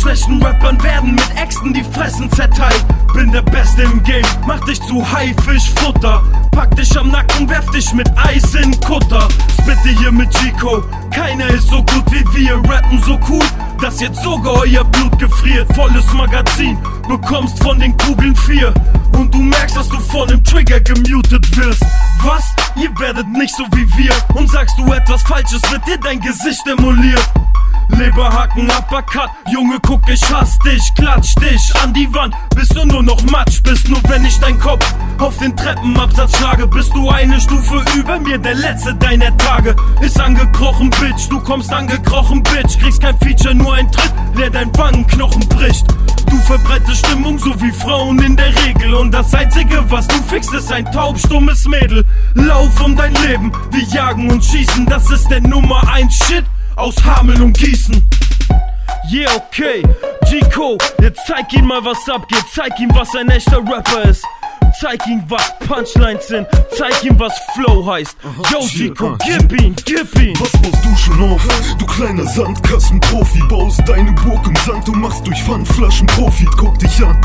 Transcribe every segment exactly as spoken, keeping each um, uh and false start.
schlechten Rappern werden mit Äxten die Fressen zerteilt. Bin der Beste im Game, mach dich zu Haifischfutter. Pack dich am Nacken, werf dich mit Eis in Kutter. Spitte hier mit Chico, keiner ist so gut wie wir. Rappen so cool, dass jetzt sogar euer Blut gefriert. Volles Magazin, bekommst von den Kugeln vier. Und du merkst, dass du von dem Trigger gemutet wirst. Was? Ihr werdet nicht so wie wir. Und sagst du etwas Falsches, wird dir dein Gesicht demoliert. Leberhaken, Uppercut, Junge guck, ich hasse dich. Klatsch dich an die Wand, bis du nur noch Matsch bist. Nur wenn ich dein Kopf auf den Treppenabsatz schlage, bist du eine Stufe über mir, der letzte deiner Tage. Ist angekrochen, Bitch, du kommst angekrochen, Bitch. Kriegst kein Feature, nur ein Tritt, der dein Wangenknochen bricht. Du verbreitest Stimmung, so wie Frauen in der Regel. Und das Einzige, was du fixst, ist ein taubstummes Mädel. Lauf um dein Leben, wir jagen und schießen. Das ist der Nummer eins Shit aus Hameln und Gießen. Yeah, okay, Chico, jetzt zeig ihm mal, was abgeht. Zeig ihm, was ein echter Rapper ist. Zeig ihm, was Punchlines sind. Zeig ihm, was Flow heißt. Yo, Chico, gib ihn, gib ihn. Was baust du schon auf? Du kleiner Sandkassenprofi. Baust deine Burg im Sand und machst durch Pfandflaschen Profit. Guck dich an,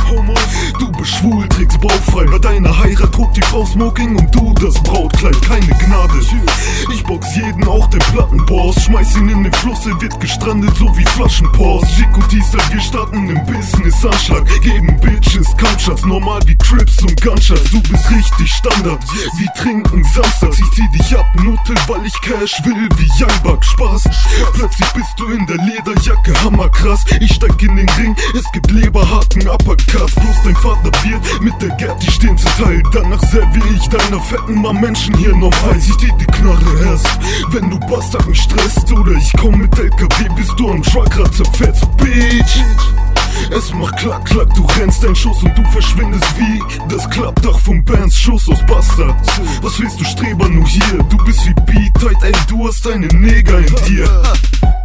du bist schwul, trägst bauchfrei. Bei deiner Heirat trug die Frau Smoking und du das Brautkleid. Keine Gnade. Ich box jeden, auch den Plattenboss. Schmeiß ihn in den Fluss, er wird gestrandet, so wie Flaschenpost. Chico Diesel, wir starten im Business-Anschlag. Geben Bitches Couchshots, normal wie Crips und Gunshots. Du bist richtig Standard, wie trinken samstags. Ich zieh dich ab, Nutte, weil ich Cash will wie Youngbuck. Spaß, plötzlich bist du in der Lederjacke, hammerkrass. Ich steig in den Ring, es gibt Leberhaken, Uppercuts. Bloß dein Vater wird mit der Gerti stehen zu Teil. Danach servier ich deiner fetten Mann Menschen hier noch weiß. Ich dir die Knarre erst, wenn du Bastard mich stresst. Oder ich komm mit L K W, bis du am Truckrad zerfetzt, Bitch. Es macht klack, klack, du rennst dein Schuss und du verschwindest wie das Klappdach vom Bands Schuss aus Bastard. Was willst du Streber nur hier? Du bist wie B-Tight, ey, du hast einen Neger in dir.